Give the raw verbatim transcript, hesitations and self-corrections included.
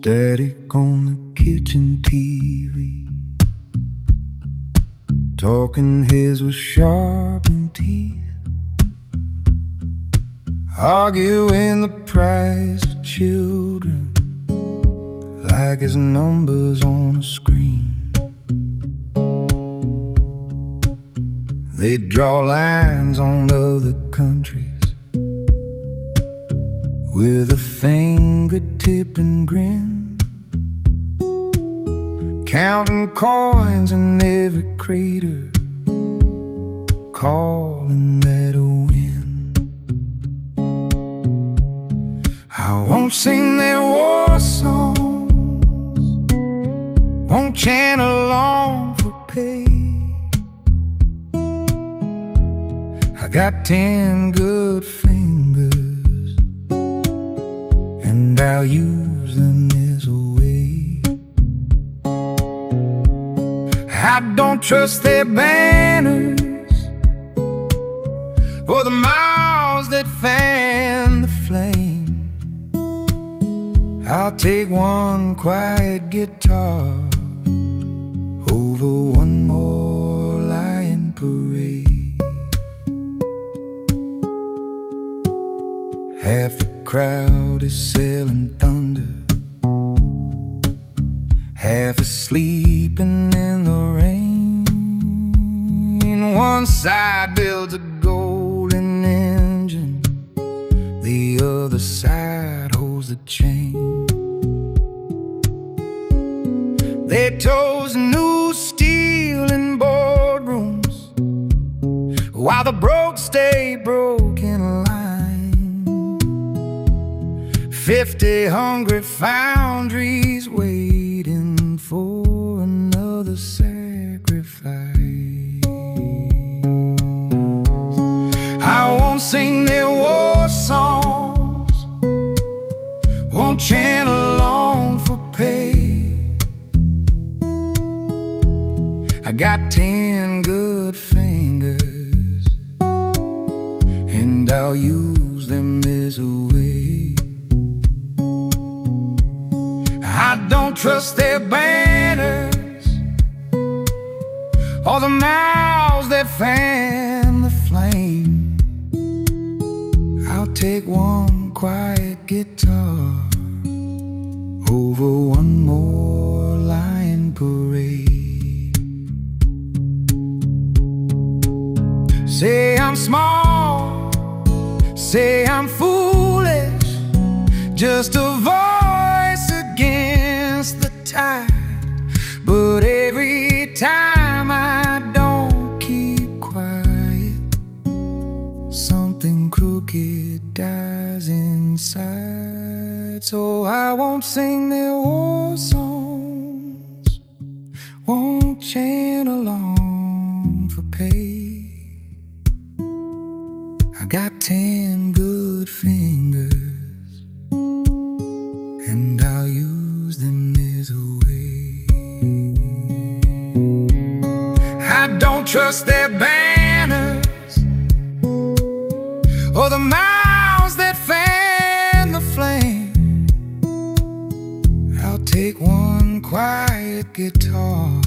static on the kitchen T V, talking heads with sharpened teeth, arguing the price of children like it's numbers on a screen. They draw lines on other countries with a fingertip and grin, counting coins in every crater, calling that a win. I won't sing their war songs, won't chant along for pay. I got ten good fingers, and I'll use them as a way. I don't trust their banners or the mouths that fan the flame. I'll take one quiet guitar over one more lion parade. Half the crowd is selling thunder, half is sleeping in the rain. One side builds a golden engine, the other side holds the chain. They toast new steel in boardrooms, while the broke stay broke in line. Fifty hungry foundries waiting for another sacrifice. I won't sing their war songs, won't chant along for pay. I got ten good fingers, and I'll use them as a way. I don't trust their banners or the mouths that fan the flame. I'll take one quiet guitar over one more lion parade. Say I'm small, say I'm foolish, just a voice against the tide. But every time I don't keep quiet, something crooked dies inside. So I won't sing their war songs, won't chant along for pay. I got ten good fingers, and I'll use them as a way. I don't trust their banners or the mouths that fan the flame. I'll take one quiet guitar